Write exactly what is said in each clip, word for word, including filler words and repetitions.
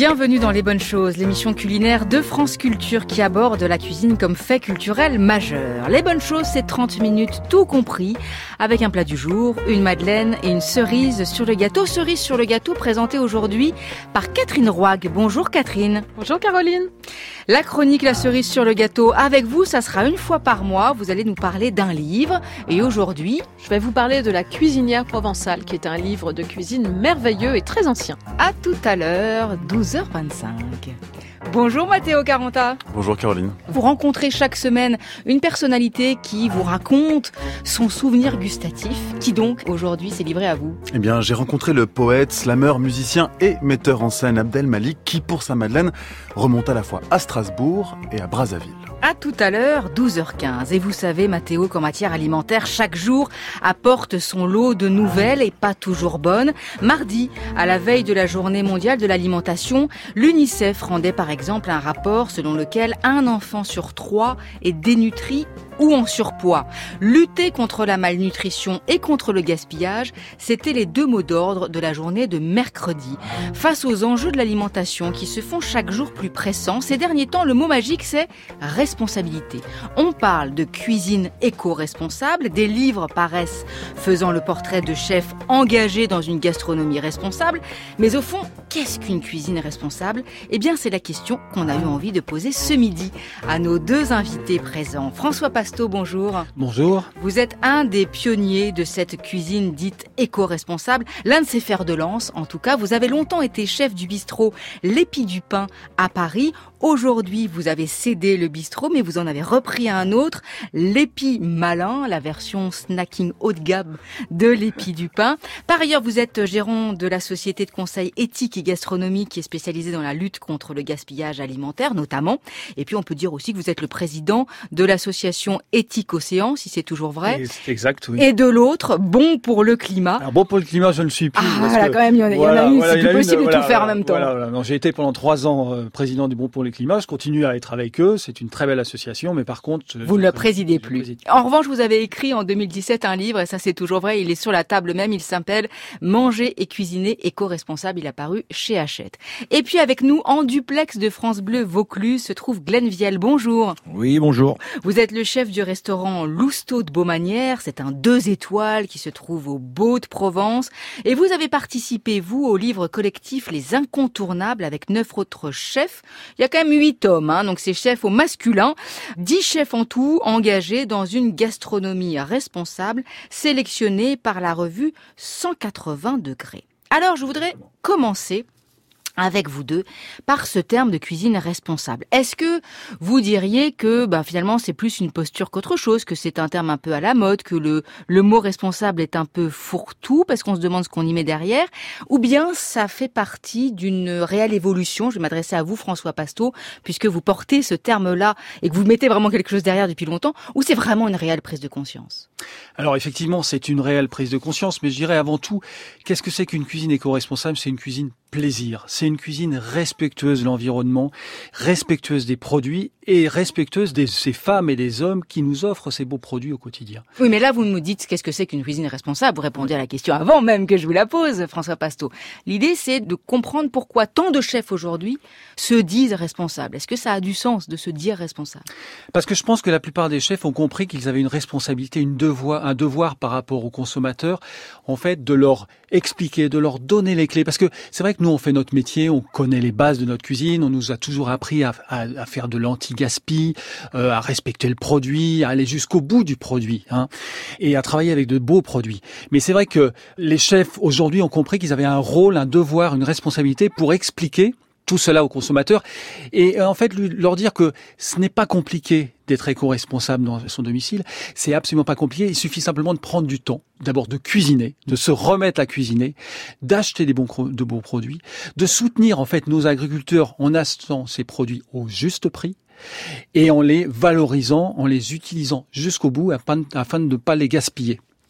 Bienvenue dans Les Bonnes Choses, l'émission culinaire de France Culture qui aborde la cuisine comme fait culturel majeur. Les Bonnes Choses, c'est trente minutes tout compris, avec un plat du jour, une madeleine et une cerise sur le gâteau. Cerise sur le gâteau présentée aujourd'hui par Catherine Roig. Bonjour Catherine. Bonjour Caroline. La chronique La cerise sur le gâteau avec vous, ça sera une fois par mois. Vous allez nous parler d'un livre. Et aujourd'hui, je vais vous parler de La cuisinière provençale, qui est un livre de cuisine merveilleux et très ancien. À tout à l'heure, douze heures vingt-cinq. Bonjour Matteo Caranta. Bonjour Caroline. Vous rencontrez chaque semaine une personnalité qui vous raconte son souvenir gustatif. Qui donc aujourd'hui s'est livré à vous? Eh bien, j'ai rencontré le poète, slameur, musicien et metteur en scène Abdel Malik qui, pour sa madeleine, remonte à la fois à Strasbourg et à Brazzaville. À tout à l'heure, douze heures quinze. Et vous savez, Mathéo, qu'en matière alimentaire, chaque jour apporte son lot de nouvelles et pas toujours bonnes. Mardi, à la veille de la journée mondiale de l'alimentation, l'UNICEF rendait par exemple un rapport selon lequel un enfant sur trois est dénutri ou en surpoids. Lutter contre la malnutrition et contre le gaspillage, c'était les deux mots d'ordre de la journée de mercredi. Face aux enjeux de l'alimentation qui se font chaque jour plus pressants, ces derniers temps, le mot magique, c'est responsabilité. On parle de cuisine éco-responsable, des livres paraissent faisant le portrait de chefs engagés dans une gastronomie responsable, mais au fond, qu'est-ce qu'une cuisine responsable? Eh bien, c'est la question qu'on a eu envie de poser ce midi à nos deux invités présents. François Pasteau, bonjour. Bonjour. Vous êtes un des pionniers de cette cuisine dite éco-responsable, l'un de ses fers de lance en tout cas. Vous avez longtemps été chef du bistrot L'Épi du Pain à Paris. Aujourd'hui, vous avez cédé le bistrot, mais vous en avez repris un autre, l'Épi Malin, la version snacking haut de gamme de l'Épi du Pain. Par ailleurs, vous êtes gérant de la société de conseil éthique et gastronomique qui est spécialisée dans la lutte contre le gaspillage alimentaire, notamment. Et puis, on peut dire aussi que vous êtes le président de l'association Éthique Océan, si c'est toujours vrai. C'est exact, oui. Et de l'autre, Bon pour le climat. Alors, Bon pour le climat, je ne le suis plus. Ah, voilà, que, quand même, il y en a, voilà, il y en a une, voilà, c'est plus possible une, de voilà, tout faire en même temps. Voilà, voilà. Non, j'ai été pendant trois ans euh, président du Bon pour le climat. Je continue à être avec eux. C'est une très belle association, mais par contre... Vous ne le présidez plus. Préside. En revanche, vous avez écrit en deux mille dix-sept un livre, et ça c'est toujours vrai, il est sur la table même, il s'appelle « Manger et cuisiner éco-responsable », il a paru chez Hachette. Et puis avec nous, en duplex de France Bleu Vaucluse, se trouve Glenn Viel. Bonjour. Oui, bonjour. Vous êtes le chef du restaurant Lousteau de Beaumanière, c'est un deux étoiles qui se trouve au Beau de Provence, et vous avez participé, vous, au livre collectif Les Incontournables avec neuf autres chefs. Il y a quand même huit hommes, hein, donc c'est chefs au masculin, dix chefs en tout engagés dans une gastronomie responsable, sélectionnés par la revue cent quatre-vingts degrés. Alors, je voudrais commencer avec vous deux, par ce terme de cuisine responsable. Est-ce que vous diriez que bah, finalement c'est plus une posture qu'autre chose, que c'est un terme un peu à la mode, que le, le mot responsable est un peu fourre-tout parce qu'on se demande ce qu'on y met derrière, ou bien ça fait partie d'une réelle évolution? Je vais m'adresser à vous, François Pasteau, puisque vous portez ce terme-là et que vous mettez vraiment quelque chose derrière depuis longtemps, ou c'est vraiment une réelle prise de conscience? Alors effectivement, c'est une réelle prise de conscience, mais je dirais avant tout, qu'est-ce que c'est qu'une cuisine éco-responsable? C'est une cuisine plaisir. C'est une cuisine respectueuse de l'environnement, respectueuse des produits et respectueuse de ces femmes et des hommes qui nous offrent ces beaux produits au quotidien. Oui, mais là, vous nous dites qu'est-ce que c'est qu'une cuisine responsable. Vous répondez à la question avant même que je vous la pose, François Pasteau. L'idée, c'est de comprendre pourquoi tant de chefs aujourd'hui se disent responsables. Est-ce que ça a du sens de se dire responsable? Parce que je pense que la plupart des chefs ont compris qu'ils avaient une responsabilité, une devoir, un devoir par rapport aux consommateurs, en fait, de leur expliquer, de leur donner les clés. Parce que c'est vrai que nous, on fait notre métier, on connaît les bases de notre cuisine, on nous a toujours appris à, à, à faire de l'anti-gaspi, euh, à respecter le produit, à aller jusqu'au bout du produit, hein, et à travailler avec de beaux produits. Mais c'est vrai que les chefs, aujourd'hui, ont compris qu'ils avaient un rôle, un devoir, une responsabilité pour expliquer tout cela aux consommateurs et en fait leur dire que ce n'est pas compliqué d'être éco-responsable dans son domicile, c'est absolument pas compliqué, il suffit simplement de prendre du temps, d'abord de cuisiner, de se remettre à cuisiner, d'acheter des bons de beaux produits, de soutenir en fait nos agriculteurs en achetant ces produits au juste prix et en les valorisant, en les utilisant jusqu'au bout afin de ne pas les gaspiller.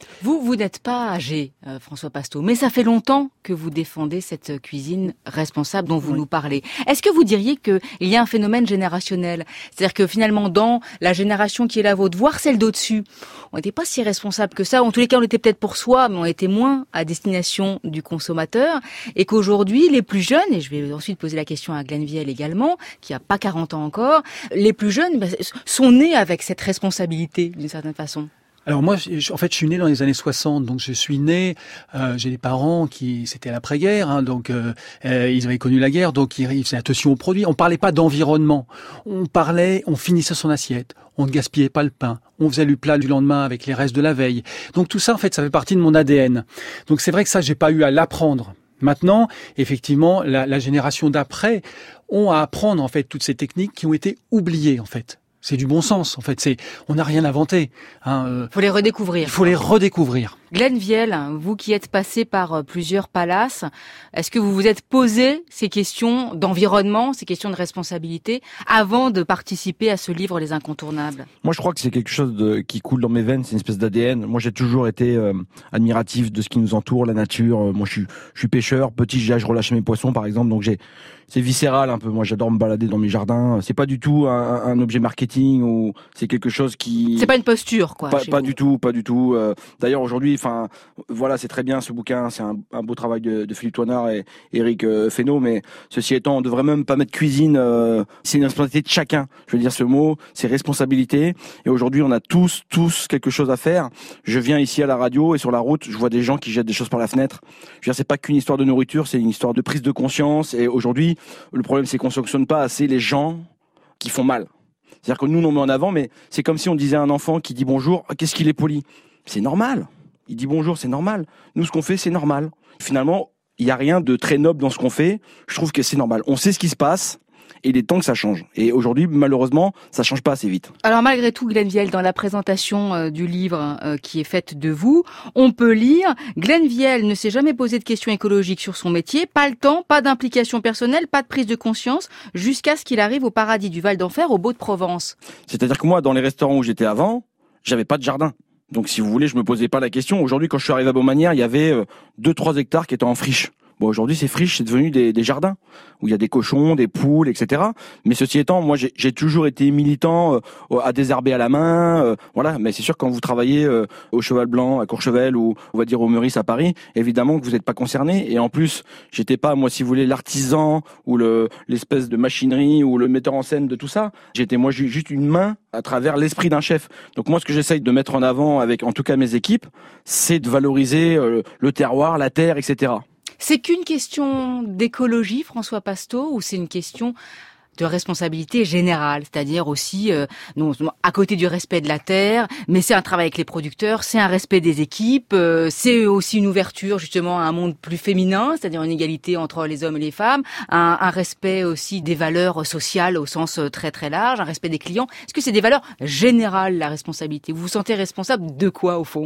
Vous, vous n'êtes pas âgé, euh, François Pasteau, mais ça fait longtemps que vous défendez cette cuisine responsable dont vous oui. nous parlez. Est-ce que vous diriez qu'il y a un phénomène générationnel ? C'est-à-dire que finalement, dans la génération qui est la vôtre, voire celle d'au-dessus, on n'était pas si responsable que ça. En tous les cas, on était peut-être pour soi, mais on était moins à destination du consommateur. Et qu'aujourd'hui, les plus jeunes, et je vais ensuite poser la question à Glenn Vielle également, qui a pas quarante ans encore, les plus jeunes bah, sont nés avec cette responsabilité d'une certaine façon. Alors moi, en fait, je suis né dans les années soixante, donc je suis né, euh, j'ai des parents qui, c'était l'après-guerre, hein, donc euh, euh, ils avaient connu la guerre, donc ils, ils faisaient attention aux produits. On parlait pas d'environnement, on parlait, on finissait son assiette, on ne gaspillait pas le pain, on faisait le plat du lendemain avec les restes de la veille. Donc tout ça, en fait, ça fait partie de mon A D N. Donc c'est vrai que ça, j'ai pas eu à l'apprendre. Maintenant, effectivement, la, la génération d'après ont à apprendre en fait toutes ces techniques qui ont été oubliées en fait. C'est du bon sens, en fait. C'est, on n'a rien inventé. Hein. Euh, faut les redécouvrir. Il faut les redécouvrir. Glenn Vielle, vous qui êtes passé par plusieurs palaces, est-ce que vous vous êtes posé ces questions d'environnement, ces questions de responsabilité, avant de participer à ce livre Les Incontournables ? Moi, je crois que c'est quelque chose de, qui coule dans mes veines. C'est une espèce d'A D N. Moi, j'ai toujours été euh, admiratif de ce qui nous entoure, la nature. Moi, je suis, je suis pêcheur. Petit, je relâchais mes poissons, par exemple. Donc, j'ai, c'est viscéral un peu. Moi, j'adore me balader dans mes jardins. C'est pas du tout un, un objet marketing ou c'est quelque chose qui. C'est pas une posture, quoi. Pas, pas vous. du tout, pas du tout. Euh, d'ailleurs, aujourd'hui, enfin, voilà, c'est très bien ce bouquin. C'est un, un beau travail de, de Philippe Toinard et Éric euh, Fesneau. Mais ceci étant, on devrait même pas mettre cuisine. Euh, c'est une responsabilité de chacun. Je veux dire ce mot, c'est responsabilité. Et aujourd'hui, on a tous, tous quelque chose à faire. Je viens ici à la radio et sur la route, je vois des gens qui jettent des choses par la fenêtre. Je veux dire, c'est pas qu'une histoire de nourriture, c'est une histoire de prise de conscience. Et aujourd'hui, le problème, c'est qu'on sanctionne pas assez les gens qui font mal. C'est-à-dire que nous, on met en avant, mais c'est comme si on disait à un enfant qui dit bonjour, qu'est-ce qu'il est poli ? C'est normal. Il dit bonjour, c'est normal. Nous, ce qu'on fait, c'est normal. Finalement, il n'y a rien de très noble dans ce qu'on fait. Je trouve que c'est normal. On sait ce qui se passe. Et il est temps que ça change. Et aujourd'hui, malheureusement, ça change pas assez vite. Alors malgré tout, Glenn Vielle, dans la présentation euh, du livre euh, qui est faite de vous, on peut lire « Glenn Vielle ne s'est jamais posé de questions écologiques sur son métier, pas le temps, pas d'implication personnelle, pas de prise de conscience, jusqu'à ce qu'il arrive au paradis du Val d'Enfer, au Beau de Provence. » C'est-à-dire que moi, dans les restaurants où j'étais avant, j'avais pas de jardin. Donc si vous voulez, je me posais pas la question. Aujourd'hui, quand je suis arrivé à Beaumanière, il y avait euh, deux trois hectares qui étaient en friche. Bon, aujourd'hui, ces friches, c'est devenu des, des jardins où il y a des cochons, des poules, et cetera. Mais ceci étant, moi, j'ai, j'ai toujours été militant euh, à désherber à la main, euh, voilà. Mais c'est sûr, quand vous travaillez euh, au Cheval Blanc, à Courchevel, ou on va dire au Meurice à Paris, évidemment que vous n'êtes pas concerné. Et en plus, j'étais pas, moi, si vous voulez, l'artisan ou le l'espèce de machinerie ou le metteur en scène de tout ça. J'étais moi juste une main à travers l'esprit d'un chef. Donc moi, ce que j'essaye de mettre en avant avec, en tout cas, mes équipes, c'est de valoriser euh, le terroir, la terre, et cetera. C'est qu'une question d'écologie, François Pasteau, ou c'est une question de responsabilité générale, c'est-à-dire aussi, euh, non, à côté du respect de la terre, mais c'est un travail avec les producteurs, c'est un respect des équipes, euh, c'est aussi une ouverture justement à un monde plus féminin, c'est-à-dire une égalité entre les hommes et les femmes, un, un respect aussi des valeurs sociales au sens très très large, un respect des clients. Est-ce que c'est des valeurs générales, la responsabilité ? Vous vous sentez responsable de quoi au fond ?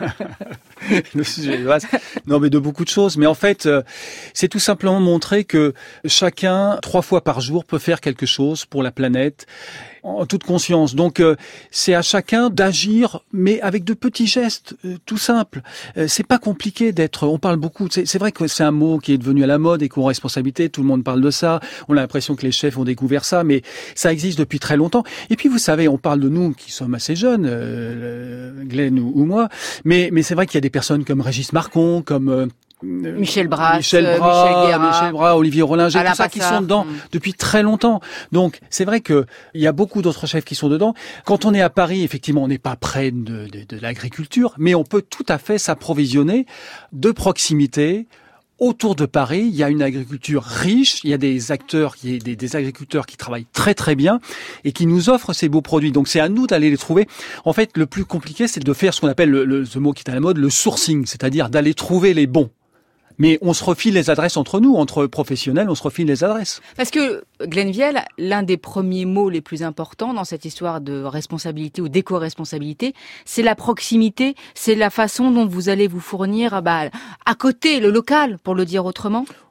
Le sujet est vaste. Non, mais de beaucoup de choses. Mais en fait, euh, c'est tout simplement montrer que chacun, trois fois par jour, peut faire quelque chose pour la planète en toute conscience. Donc euh, c'est à chacun d'agir, mais avec de petits gestes, euh, tout simples. Euh, c'est pas compliqué d'être. On parle beaucoup. C'est, c'est vrai que c'est un mot qui est devenu à la mode et qu'on a responsabilité. Tout le monde parle de ça. On a l'impression que les chefs ont découvert ça, mais ça existe depuis très longtemps. Et puis vous savez, on parle de nous qui sommes assez jeunes, euh, Glenn ou, ou moi, mais mais c'est vrai qu'il y a des personnes comme Régis Marcon, comme euh, Michel Brasse, Michel Bras, Michel Guérard, Michel Bras, Olivier Rollinger, tout ça qui sont dedans mmh. depuis très longtemps. Donc c'est vrai que il y a beaucoup d'autres chefs qui sont dedans. Quand on est à Paris, effectivement, on n'est pas près de, de, de l'agriculture, mais on peut tout à fait s'approvisionner de proximité. Autour de Paris, il y a une agriculture riche, il y a des acteurs, il y a des, des agriculteurs qui travaillent très très bien et qui nous offrent ces beaux produits. Donc c'est à nous d'aller les trouver. En fait, le plus compliqué, c'est de faire ce qu'on appelle, le, le, ce mot qui est à la mode, le sourcing, c'est-à-dire d'aller trouver les bons. Mais on se refile les adresses entre nous, entre professionnels, on se refile les adresses. Parce que, Glenn Vielle, l'un des premiers mots les plus importants dans cette histoire de responsabilité ou d'éco-responsabilité, c'est la proximité, c'est la façon dont vous allez vous fournir bah, à côté, le local, pour le dire autrement.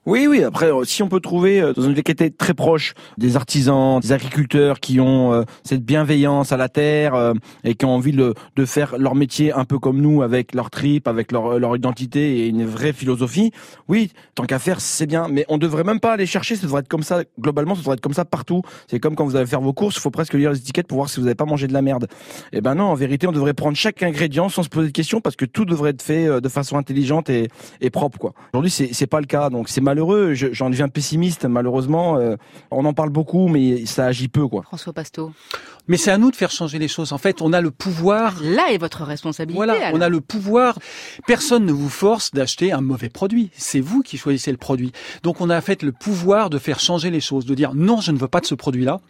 Oui, oui. Après, si on peut trouver dans une localité très proche des artisans, des agriculteurs qui ont euh, cette bienveillance à la terre euh, et qui ont envie de, de faire leur métier un peu comme nous, avec leur trip, avec leur, leur identité et une vraie philosophie, oui, tant qu'à faire, c'est bien. Mais on devrait même pas aller chercher. Ça devrait être comme ça. Globalement, ça devrait être comme ça partout. C'est comme quand vous allez faire vos courses, il faut presque lire les étiquettes pour voir si vous n'avez pas mangé de la merde. Eh ben non, en vérité, on devrait prendre chaque ingrédient sans se poser de questions parce que tout devrait être fait de façon intelligente et, et propre, quoi. Aujourd'hui, c'est, c'est pas le cas. Donc, c'est malheureux. Je, j'en deviens pessimiste, malheureusement. Euh, on en parle beaucoup, mais ça agit peu, quoi. François Pasteau. Mais c'est à nous de faire changer les choses. En fait, on a le pouvoir. Là est votre responsabilité. Voilà, alors. On a le pouvoir. Personne ne vous force d'acheter un mauvais produit. C'est vous qui choisissez le produit. Donc, on a en fait le pouvoir de faire changer les choses, de dire non, je ne veux pas de ce produit-là.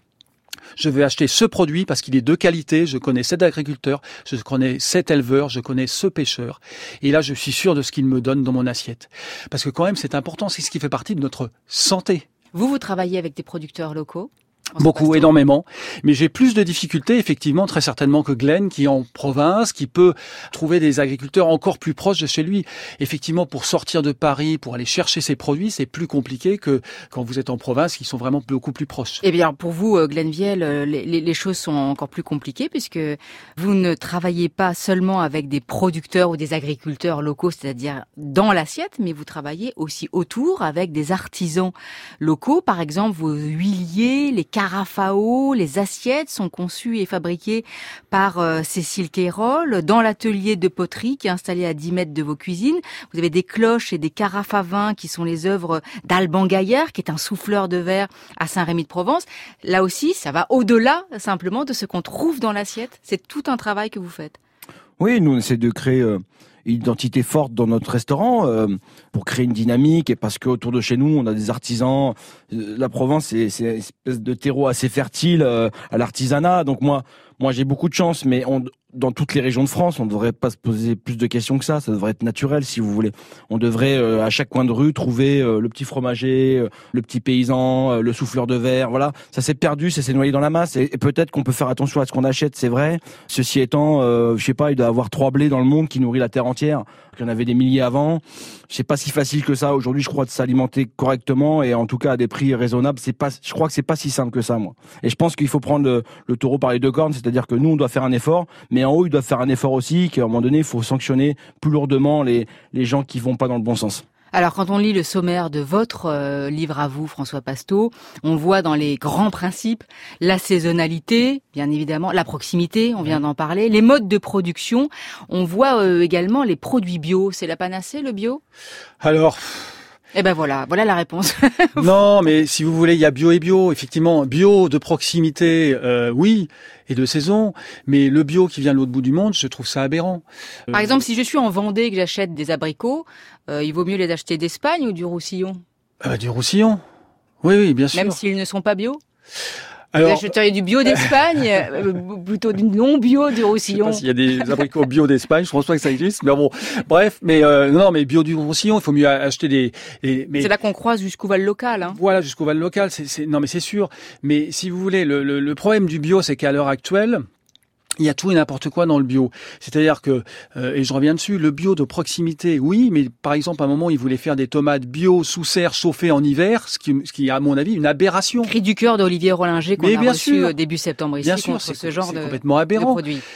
Je vais acheter ce produit parce qu'il est de qualité, je connais cet agriculteur, je connais cet éleveur, je connais ce pêcheur. Et là, je suis sûr de ce qu'il me donne dans mon assiette. Parce que quand même, c'est important, c'est ce qui fait partie de notre santé. Vous, vous travaillez avec des producteurs locaux ? Beaucoup, énormément. Mais j'ai plus de difficultés, effectivement, très certainement que Glenn, qui est en province, qui peut trouver des agriculteurs encore plus proches de chez lui. Effectivement, pour sortir de Paris, pour aller chercher ses produits, c'est plus compliqué que quand vous êtes en province, qui sont vraiment beaucoup plus proches. Eh bien, pour vous, Glenn Viel, les, les, les choses sont encore plus compliquées puisque vous ne travaillez pas seulement avec des producteurs ou des agriculteurs locaux, c'est-à-dire dans l'assiette, mais vous travaillez aussi autour avec des artisans locaux. Par exemple, vos huiliers, les carafes à eau, les assiettes sont conçues et fabriquées par euh, Cécile Queyrol dans l'atelier de poterie qui est installé à dix mètres de vos cuisines. Vous avez des cloches et des carafes à vin qui sont les œuvres d'Alban Gaillard, qui est un souffleur de verre à Saint-Rémy-de-Provence. Là aussi, ça va au-delà simplement de ce qu'on trouve dans l'assiette. C'est tout un travail que vous faites. Oui, nous on essaie de créer euh, une identité forte dans notre restaurant euh, pour créer une dynamique et parce que autour de chez nous on a des artisans. Euh, la Provence c'est, c'est une espèce de terreau assez fertile euh, à l'artisanat. Donc moi, moi j'ai beaucoup de chance, mais on, dans toutes les régions de France, on ne devrait pas se poser plus de questions que ça. Ça devrait être naturel, si vous voulez. On devrait euh, à chaque coin de rue trouver euh, le petit fromager, euh, le petit paysan, euh, le souffleur de verre. Voilà, ça s'est perdu, ça s'est noyé dans la masse. Et, et peut-être qu'on peut faire attention à ce qu'on achète, c'est vrai. Ceci étant, euh, je sais pas, il doit y avoir trois blés dans le monde qui nourrit la terre entière. Il y en avait des milliers avant. C'est pas si facile que ça aujourd'hui, je crois, de s'alimenter correctement et en tout cas à des prix raisonnables. C'est pas, je crois que c'est pas si simple que ça, moi. Et je pense qu'il faut prendre le, le taureau par les deux cornes, c'est-à-dire que nous, on doit faire un effort, mais en haut, ils doivent faire un effort aussi, qu'à un moment donné, il faut sanctionner plus lourdement les, les gens qui vont pas dans le bon sens. Alors, quand on lit le sommaire de votre euh, livre à vous, François Pasteau, on voit dans les grands principes la saisonnalité, bien évidemment, la proximité, on vient d'en parler, les modes de production. On voit euh, également les produits bio. C'est la panacée, le bio ? Alors... Eh ben voilà, voilà la réponse. Non, mais si vous voulez, il y a bio et bio. Effectivement, bio de proximité, euh, oui, et de saison. Mais le bio qui vient de l'autre bout du monde, je trouve ça aberrant. Par euh... exemple, si je suis en Vendée et que j'achète des abricots, euh, il vaut mieux les acheter d'Espagne ou du Roussillon ? euh, Du Roussillon. Oui, oui, bien sûr. Même s'ils ne sont pas bio ? Alors, vous achèteriez du bio d'Espagne, euh, plutôt du non bio du Roussillon. Je sais pas s'il y a des abricots bio d'Espagne, je pense pas que ça existe, mais bon, bref, mais euh, non, mais bio du Roussillon, il faut mieux acheter des. des mais, c'est là qu'on croise jusqu'au val local. Hein. Voilà, jusqu'au val local, c'est, c'est, non, mais c'est sûr. Mais si vous voulez, le, le, le problème du bio, c'est qu'à l'heure actuelle, il y a tout et n'importe quoi dans le bio. C'est-à-dire que, euh, et je reviens dessus, le bio de proximité, oui, mais par exemple, à un moment, ils voulaient faire des tomates bio sous serre chauffées en hiver, ce qui, ce qui est, à mon avis, une aberration. Cri du cœur d'Olivier Rollinger qu'on mais a bien reçu sûr. début septembre ici bien sûr, contre c'est, ce genre c'est de, complètement aberrant. de produits.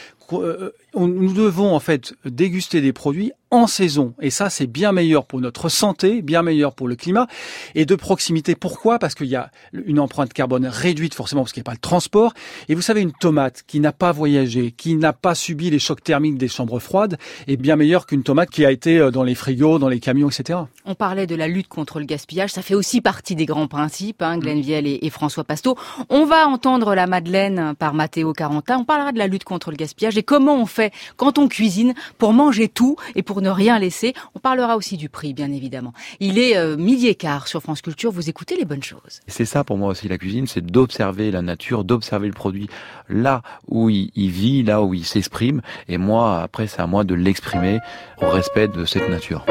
Nous devons en fait déguster des produits en saison et ça c'est bien meilleur pour notre santé, bien meilleur pour le climat et de proximité. Pourquoi ? Parce qu'il y a une empreinte carbone réduite forcément parce qu'il n'y a pas le transport et vous savez une tomate qui n'a pas voyagé, qui n'a pas subi les chocs thermiques des chambres froides est bien meilleure qu'une tomate qui a été dans les frigos, dans les camions, et cetera. On parlait de la lutte contre le gaspillage, ça fait aussi partie des grands principes, hein, Glenn Viel et, et François Pasteau. On va entendre la Madeleine par Matteo Caranta, on parlera de la lutte contre le gaspillage et comment on fait quand on cuisine pour manger tout et pour ne rien laisser. On parlera aussi du prix, bien évidemment. Il est euh, midi et quart sur France Culture, vous écoutez les bonnes choses. C'est ça pour moi aussi la cuisine, c'est d'observer la nature, d'observer le produit là où il, il vit, là où il s'exprime. Et moi, après, c'est à moi de l'exprimer au respect de cette nature.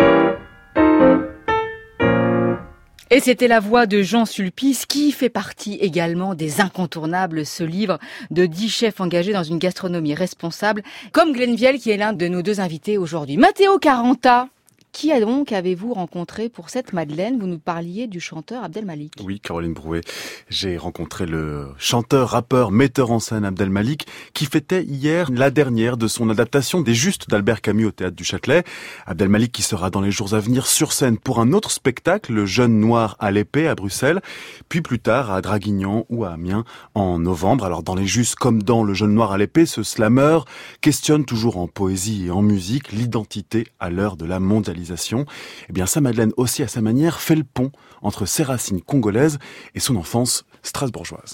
Et c'était la voix de Jean Sulpice qui fait partie également des incontournables, ce livre de dix chefs engagés dans une gastronomie responsable, comme Glenn Viel qui est l'un de nos deux invités aujourd'hui. Matteo Caranta, Qui a donc avez-vous rencontré pour cette madeleine? Vous nous parliez du chanteur Abdel Malik. Oui, Caroline Brouet. J'ai rencontré le chanteur, rappeur, metteur en scène Abdel Malik qui fêtait hier la dernière de son adaptation des Justes d'Albert Camus au Théâtre du Châtelet. Abdel Malik qui sera dans les jours à venir sur scène pour un autre spectacle, Le Jeune Noir à l'épée à Bruxelles, puis plus tard à Draguignan ou à Amiens en novembre. Alors dans les Justes comme dans Le Jeune Noir à l'épée, ce slammer questionne toujours en poésie et en musique l'identité à l'heure de la mondialisation. Eh bien, sa madeleine aussi, à sa manière, fait le pont entre ses racines congolaises et son enfance strasbourgeoise.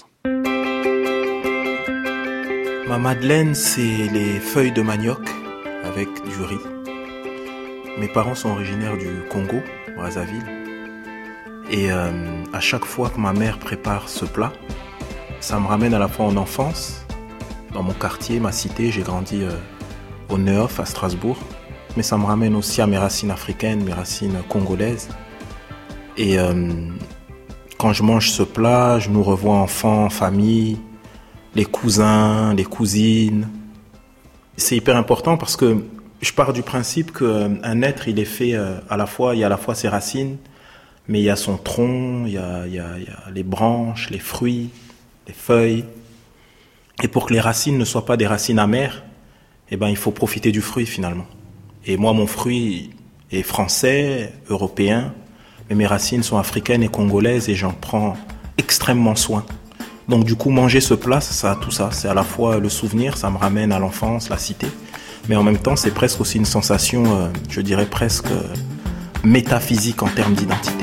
Ma madeleine, c'est les feuilles de manioc avec du riz. Mes parents sont originaires du Congo, Brazzaville. Et euh, à chaque fois que ma mère prépare ce plat, ça me ramène à la fois en enfance, dans mon quartier, ma cité. J'ai grandi euh, au Neuf, à Strasbourg. Mais ça me ramène aussi à mes racines africaines, mes racines congolaises. Et euh, quand je mange ce plat, je nous revois enfants, famille, les cousins, les cousines. C'est hyper important parce que je pars du principe qu'un être, il est fait à la fois, il y a à la fois ses racines, mais il y a son tronc, il y a, il y a, il y a les branches, les fruits, les feuilles. Et pour que les racines ne soient pas des racines amères, eh ben, il faut profiter du fruit finalement. Et moi, mon fruit est français, européen, mais mes racines sont africaines et congolaises et j'en prends extrêmement soin. Donc du coup, manger ce plat, ça a tout ça. C'est à la fois le souvenir, ça me ramène à l'enfance, la cité, mais en même temps, c'est presque aussi une sensation, euh, je dirais presque euh, métaphysique en termes d'identité.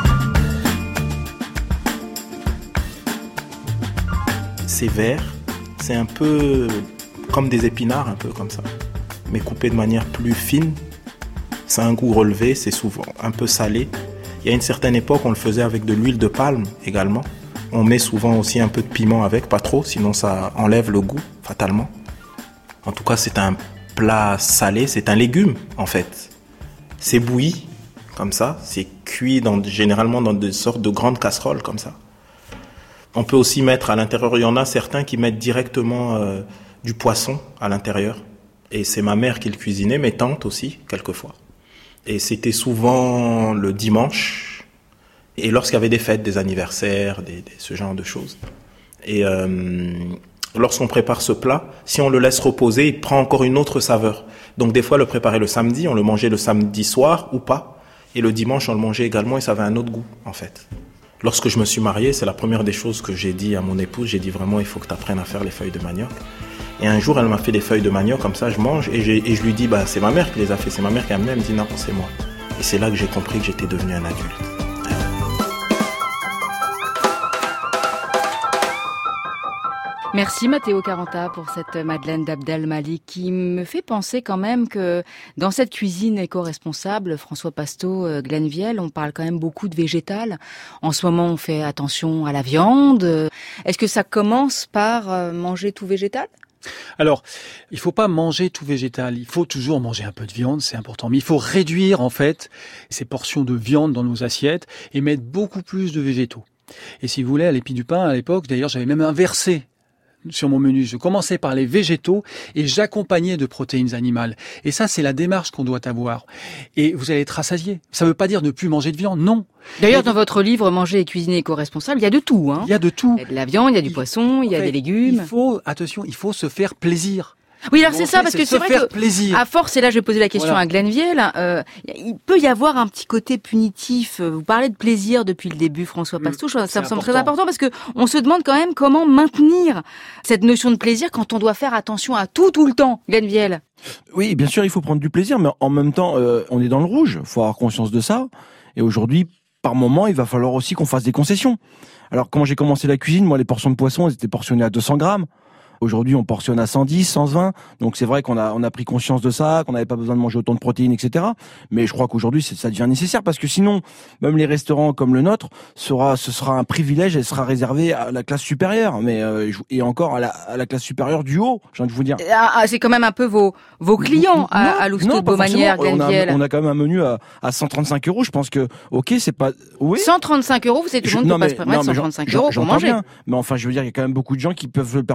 C'est vert, c'est un peu comme des épinards, un peu comme ça, mais coupé de manière plus fine. Ça a un goût relevé, c'est souvent un peu salé. Il y a une certaine époque, on le faisait avec de l'huile de palme également. On met souvent aussi un peu de piment avec, pas trop, sinon ça enlève le goût, fatalement. En tout cas, c'est un plat salé, c'est un légume, en fait. C'est bouilli, comme ça. C'est cuit dans, généralement dans des sortes de grandes casseroles, comme ça. On peut aussi mettre à l'intérieur, il y en a certains qui mettent directement euh, du poisson à l'intérieur. Et c'est ma mère qui le cuisinait, mes tantes aussi, quelquefois. Et c'était souvent le dimanche, et lorsqu'il y avait des fêtes, des anniversaires, des, des, ce genre de choses. Et euh, lorsqu'on prépare ce plat, si on le laisse reposer, il prend encore une autre saveur. Donc des fois, le préparer le samedi, on le mangeait le samedi soir ou pas. Et le dimanche, on le mangeait également et ça avait un autre goût, en fait. Lorsque je me suis marié, c'est la première des choses que j'ai dit à mon épouse. J'ai dit vraiment, il faut que tu apprennes à faire les feuilles de manioc. Et un jour, elle m'a fait des feuilles de manioc, comme ça, je mange, et, j'ai, et je lui dis, bah, c'est ma mère qui les a fait, c'est ma mère qui a amené, elle me dit, non, c'est moi. Et c'est là que j'ai compris que j'étais devenu un adulte. Merci Matteo Caranta pour cette madeleine d'Abdel Malik qui me fait penser quand même que dans cette cuisine éco-responsable, François Pasteau, Glenviel, on parle quand même beaucoup de végétal. En ce moment, on fait attention à la viande. Est-ce que ça commence par manger tout végétal ? Alors, il faut pas manger tout végétal. Il faut toujours manger un peu de viande, c'est important. Mais il faut réduire, en fait, ces portions de viande dans nos assiettes et mettre beaucoup plus de végétaux. Et si vous voulez, à l'Épi du Pain, à l'époque, d'ailleurs, j'avais même inversé sur mon menu. Je commençais par les végétaux et j'accompagnais de protéines animales. Et ça, c'est la démarche qu'on doit avoir. Et vous allez être rassasié. Ça ne veut pas dire ne plus manger de viande, non. D'ailleurs, dans votre livre « Manger et cuisiner éco-responsable », il y a de tout. Hein. Il y a de tout. Il y a de la viande, il y a du il, poisson, il y a fait, des légumes. Il faut, attention, il faut se faire plaisir. Oui, alors c'est ça, parce que c'est vrai que, plaisir. à force, et là je vais poser la question voilà. à Glenviel, euh, il peut y avoir un petit côté punitif. Vous parlez de plaisir depuis le début, François Pasteau, ça me semble important. Très important, parce que on se demande quand même comment maintenir cette notion de plaisir quand on doit faire attention à tout, tout le temps, Glenviel. Oui, bien sûr, il faut prendre du plaisir, mais en même temps, euh, on est dans le rouge, il faut avoir conscience de ça, et aujourd'hui, par moment, il va falloir aussi qu'on fasse des concessions. Alors, quand j'ai commencé la cuisine, moi, les portions de poisson, elles étaient portionnées à deux cents grammes. Aujourd'hui, on portionne à cent dix, cent vingt. Donc, c'est vrai qu'on a, on a pris conscience de ça, qu'on n'avait pas besoin de manger autant de protéines, et cetera. Mais je crois qu'aujourd'hui, ça devient nécessaire parce que sinon, même les restaurants comme le nôtre, sera, ce sera un privilège et sera réservé à la classe supérieure. Mais, euh, et encore à la, à la classe supérieure du haut, j'ai envie de vous dire. Ah, c'est quand même un peu vos, vos clients à, à l'Houston de Beaumanière, Glenviel. On a, on a quand même un menu à, à cent trente-cinq euros. Je pense que, ok, c'est pas, oui. cent trente-cinq euros, vous savez, tout le monde ne peut pas se permettre cent trente-cinq euros pour manger. Bien, mais enfin, je veux dire, il y a quand même beaucoup de gens qui peuvent le permettre quand même.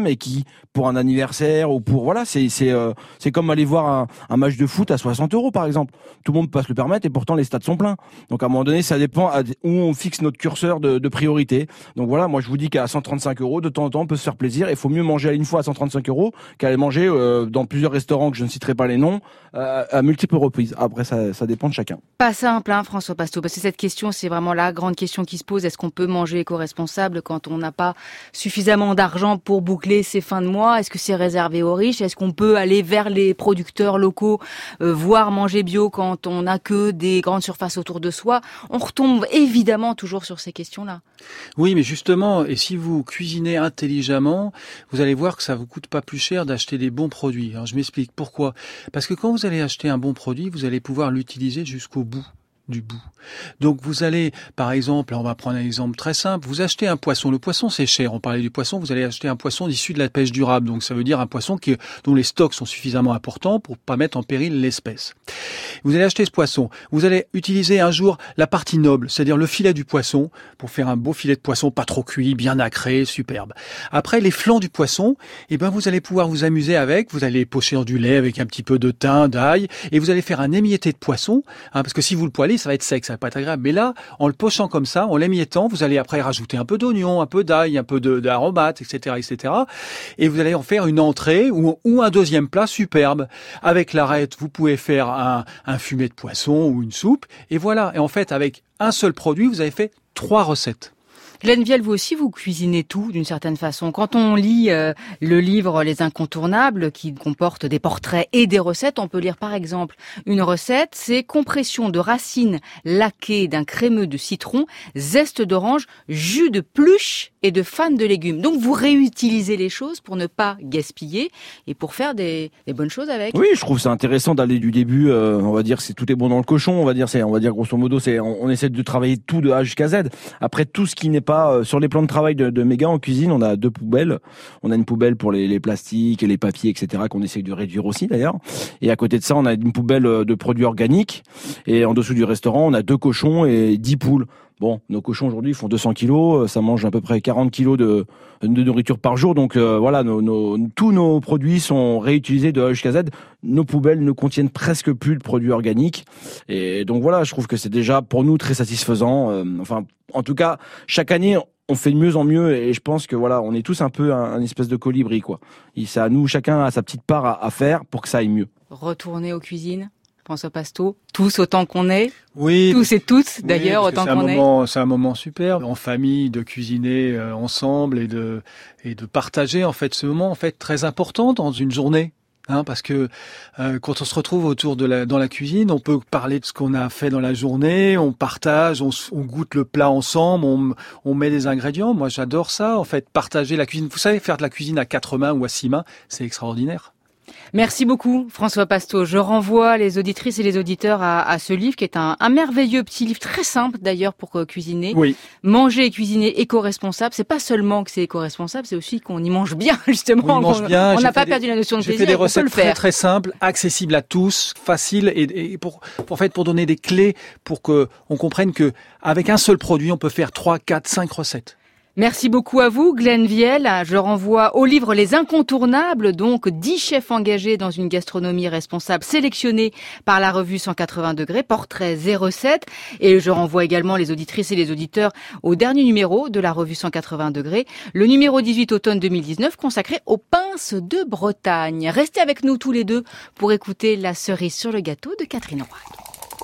mais qui, pour un anniversaire ou pour voilà, c'est c'est euh, c'est comme aller voir un, un match de foot à soixante euros par exemple. Tout le monde peut se le permettre et pourtant les stades sont pleins. Donc à un moment donné, ça dépend à où on fixe notre curseur de, de priorité. Donc voilà, moi je vous dis qu'à cent trente-cinq euros, de temps en temps, on peut se faire plaisir. Il faut mieux manger à une fois à cent trente-cinq euros qu'aller manger euh, dans plusieurs restaurants que je ne citerai pas les noms euh, à multiples reprises. Après, ça, ça dépend de chacun. Pas simple, hein, François Pasteau, parce que cette question, c'est vraiment la grande question qui se pose. Est-ce qu'on peut manger éco-responsable quand on n'a pas suffisamment d'argent pour boucler ses fins de mois? Est-ce que c'est réservé aux riches? Est-ce qu'on peut aller vers les producteurs locaux, euh, voire manger bio quand on n'a que des grandes surfaces autour de soi? On retombe évidemment toujours sur ces questions-là. Oui, mais justement, et si vous cuisinez intelligemment, vous allez voir que ça vous coûte pas plus cher d'acheter des bons produits. Alors je m'explique pourquoi. Parce que quand vous allez acheter un bon produit, vous allez pouvoir l'utiliser jusqu'au bout du bout. Donc vous allez, par exemple, on va prendre un exemple très simple, vous achetez un poisson. Le poisson, c'est cher. On parlait du poisson, vous allez acheter un poisson issu de la pêche durable. Donc ça veut dire un poisson qui, dont les stocks sont suffisamment importants pour pas mettre en péril l'espèce. Vous allez acheter ce poisson. Vous allez utiliser un jour la partie noble, c'est-à-dire le filet du poisson, pour faire un beau filet de poisson pas trop cuit, bien nacré, superbe. Après, les flancs du poisson, eh ben, vous allez pouvoir vous amuser avec. Vous allez pocher dans du lait avec un petit peu de thym, d'ail, et vous allez faire un émietté de poisson, hein, parce que si vous le poêlez, ça va être sec, ça va pas être agréable. Mais là, en le pochant comme ça, en l'émiettant, vous allez après rajouter un peu d'oignon, un peu d'ail, un peu de, d'aromates, et cetera, et cetera. Et vous allez en faire une entrée ou, ou un deuxième plat superbe. Avec l'arête, vous pouvez faire un, un fumet de poisson ou une soupe. Et voilà. Et en fait, avec un seul produit, vous avez fait trois recettes. Glenn Vielle, vous aussi, vous cuisinez tout d'une certaine façon. Quand on lit euh, le livre Les Incontournables, qui comporte des portraits et des recettes, on peut lire par exemple une recette, c'est compression de racines laquées d'un crémeux de citron, zeste d'orange, jus de pluche et de fan de légumes. Donc vous réutilisez les choses pour ne pas gaspiller et pour faire des, des bonnes choses avec. Oui, je trouve ça intéressant d'aller du début. Euh, on va dire c'est tout est bon dans le cochon. On va dire c'est, on va dire grosso modo c'est, on, on essaie de travailler tout de A jusqu'à Z. Après tout ce qui n'est pas euh, sur les plans de travail de, de Méga en cuisine, on a deux poubelles. On a une poubelle pour les, les plastiques et les papiers, et cetera qu'on essaie de réduire aussi d'ailleurs. Et à côté de ça, on a une poubelle de produits organiques. Et en dessous du restaurant, on a deux cochons et dix poules. Bon, nos cochons aujourd'hui font deux cents kilos, ça mange à peu près quarante kilos de, de nourriture par jour. Donc euh, voilà, nos, nos, tous nos produits sont réutilisés de A jusqu'à Z. Nos poubelles ne contiennent presque plus de produits organiques. Et donc voilà, je trouve que c'est déjà pour nous très satisfaisant. Euh, enfin, en tout cas, chaque année, on fait de mieux en mieux. Et je pense que voilà, on est tous un peu un, un espèce de colibri, quoi. Et c'est à nous, chacun a sa petite part à, à faire pour que ça aille mieux. Retourner aux cuisines, François Pasteau, tous autant qu'on est. Oui. Tous et toutes, d'ailleurs, oui, autant c'est qu'on est. Moment, c'est un moment superbe, en famille, de cuisiner euh, ensemble et de, et de partager, en fait, ce moment, en fait, très important dans une journée. Hein, parce que euh, quand on se retrouve autour de la, dans la cuisine, on peut parler de ce qu'on a fait dans la journée, on partage, on, on goûte le plat ensemble, on, on met des ingrédients. Moi, j'adore ça, en fait, partager la cuisine. Vous savez, faire de la cuisine à quatre mains ou à six mains, c'est extraordinaire. Merci beaucoup, François Pasteau. Je renvoie les auditrices et les auditeurs à, à ce livre qui est un, un merveilleux petit livre, très simple d'ailleurs pour euh, cuisiner. Oui. Manger et cuisiner éco-responsable. C'est pas seulement que c'est éco-responsable, c'est aussi qu'on y mange bien, justement. On y mange bien. On n'a pas des, perdu la notion de plaisir. J'ai fait des recettes très très simples, accessibles à tous, faciles et, et pour, pour, en fait, pour donner des clés pour que on comprenne que avec un seul produit, on peut faire trois, quatre, cinq recettes. Merci beaucoup à vous, Glenn Vielle. Je renvoie au livre Les Incontournables, donc dix chefs engagés dans une gastronomie responsable sélectionnés par la revue cent quatre-vingts degrés, portraits et recettes. Et je renvoie également les auditrices et les auditeurs au dernier numéro de la revue cent quatre-vingts degrés, le numéro dix-huit automne deux mille dix-neuf, consacré aux pinces de Bretagne. Restez avec nous tous les deux pour écouter la cerise sur le gâteau de Catherine Roig.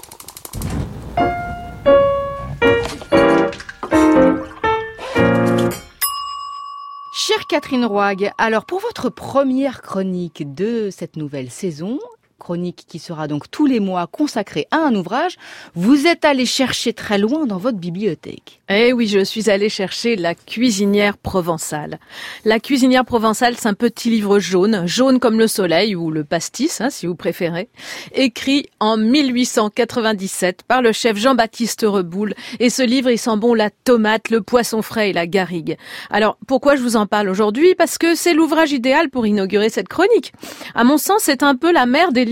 Chère Catherine Roig, alors pour votre première chronique de cette nouvelle saison, chronique qui sera donc tous les mois consacrée à un ouvrage, vous êtes allée chercher très loin dans votre bibliothèque. Eh oui, je suis allée chercher La cuisinière provençale. La cuisinière provençale, c'est un petit livre jaune, jaune comme le soleil ou le pastis, hein, si vous préférez, écrit en mille huit cent quatre-vingt-dix-sept par le chef Jean-Baptiste Reboul. Et ce livre, il sent bon la tomate, le poisson frais et la garrigue. Alors, pourquoi je vous en parle aujourd'hui ? Parce que c'est l'ouvrage idéal pour inaugurer cette chronique. À mon sens, c'est un peu la mère des livres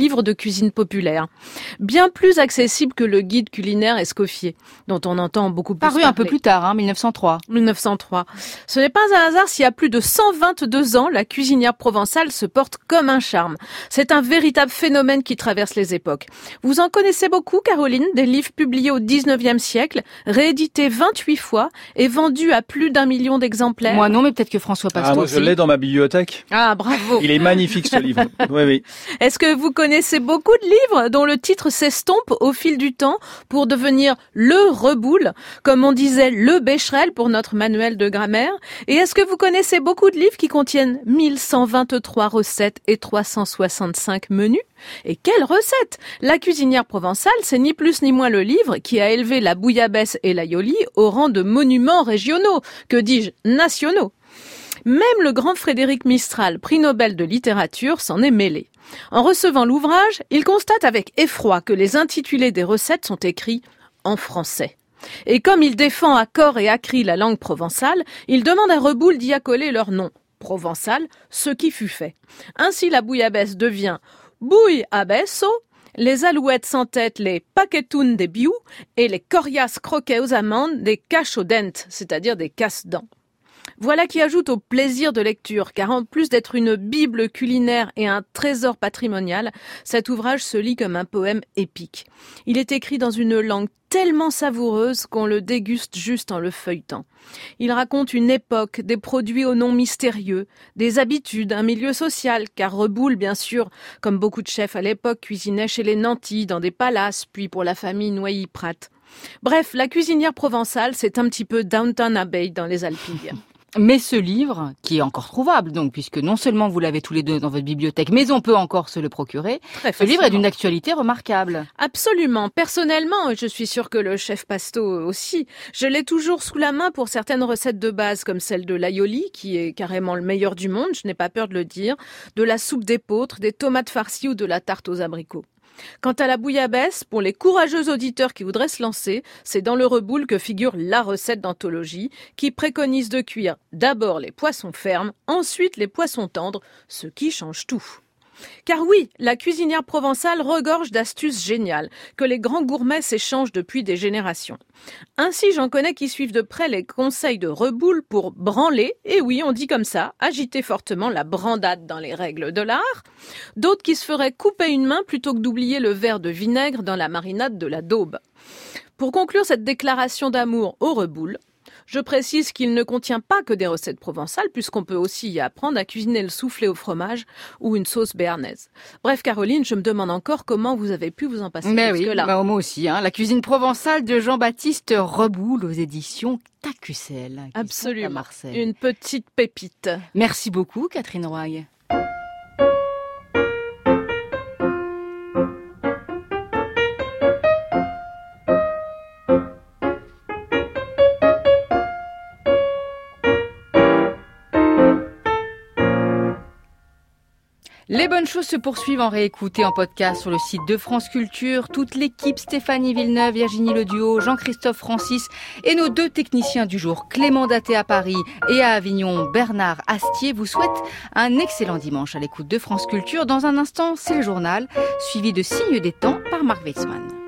livres de cuisine populaire. Bien plus accessible que le guide culinaire Escoffier, dont on entend beaucoup plus Paru parler. un peu plus tard, hein, mille neuf cent trois. mille neuf cent trois. Ce n'est pas un hasard si à plus de cent vingt-deux ans, la cuisinière provençale se porte comme un charme. C'est un véritable phénomène qui traverse les époques. Vous en connaissez beaucoup, Caroline, des livres publiés au dix-neuvième siècle, réédités vingt-huit fois et vendus à plus d'un million d'exemplaires. Moi non, mais peut-être que François Pasto Ah, moi aussi. je l'ai dans ma bibliothèque. Ah, bravo. Il est magnifique ce livre. Oui, oui. Est-ce que vous connaissez beaucoup de livres dont le titre s'estompe au fil du temps pour devenir le reboule, comme on disait le Becherel pour notre manuel de grammaire? Et est-ce que vous connaissez beaucoup de livres qui contiennent mille cent vingt-trois recettes et trois cent soixante-cinq menus? Et quelles recettes! La cuisinière provençale, c'est ni plus ni moins le livre qui a élevé la bouillabaisse et l'aïoli au rang de monuments régionaux, que dis-je, nationaux. Même le grand Frédéric Mistral, prix Nobel de littérature, s'en est mêlé. En recevant l'ouvrage, il constate avec effroi que les intitulés des recettes sont écrits en français. Et comme il défend à corps et à cri la langue provençale, il demande à Reboul d'y accoler leur nom, provençal, ce qui fut fait. Ainsi la bouillabaisse devient bouille abesso, les alouettes sans tête les paquetounes des bious et les coriaces croquets aux amandes des caches aux dents, c'est-à-dire des casse-dents. Voilà qui ajoute au plaisir de lecture, car en plus d'être une bible culinaire et un trésor patrimonial, cet ouvrage se lit comme un poème épique. Il est écrit dans une langue tellement savoureuse qu'on le déguste juste en le feuilletant. Il raconte une époque, des produits aux noms mystérieux, des habitudes, un milieu social, car Reboul, bien sûr, comme beaucoup de chefs à l'époque, cuisinait chez les nantis, dans des palaces, puis pour la famille Noilly-Prat. Bref, la cuisinière provençale, c'est un petit peu Downton Abbey dans les Alpilles. Mais ce livre, qui est encore trouvable, donc, puisque non seulement vous l'avez tous les deux dans votre bibliothèque, mais on peut encore se le procurer, Très ce livre est facilement. d'une actualité remarquable. Absolument. Personnellement, et je suis sûre que le chef Pasto aussi, je l'ai toujours sous la main pour certaines recettes de base, comme celle de l'aïoli, qui est carrément le meilleur du monde, je n'ai pas peur de le dire, de la soupe d'épeautre, des tomates farcies ou de la tarte aux abricots. Quant à la bouillabaisse, pour les courageux auditeurs qui voudraient se lancer, c'est dans le Reboul que figure la recette d'anthologie qui préconise de cuire d'abord les poissons fermes, ensuite les poissons tendres, ce qui change tout. Car oui, la cuisinière provençale regorge d'astuces géniales que les grands gourmets s'échangent depuis des générations. Ainsi, j'en connais qui suivent de près les conseils de Reboul pour branler, et oui, on dit comme ça, agiter fortement la brandade dans les règles de l'art. D'autres qui se feraient couper une main plutôt que d'oublier le verre de vinaigre dans la marinade de la daube. Pour conclure cette déclaration d'amour au Reboul, je précise qu'il ne contient pas que des recettes provençales, puisqu'on peut aussi y apprendre à cuisiner le soufflé au fromage ou une sauce béarnaise. Bref, Caroline, je me demande encore comment vous avez pu vous en passer Mais oui, jusque-là. bah, moi aussi, hein, la cuisine provençale de Jean-Baptiste Reboul aux éditions T A C U C L, qui sont à Absolument. Marseille. Une petite pépite. Merci beaucoup, Catherine Roy. Les bonnes choses se poursuivent en réécouter en podcast sur le site de France Culture. Toute l'équipe, Stéphanie Villeneuve, Virginie Leduau, Jean-Christophe Francis et nos deux techniciens du jour, Clément Daté à Paris et à Avignon, Bernard Astier, vous souhaitent un excellent dimanche à l'écoute de France Culture. Dans un instant, c'est le journal, suivi de Signes des temps par Marc Weitzmann.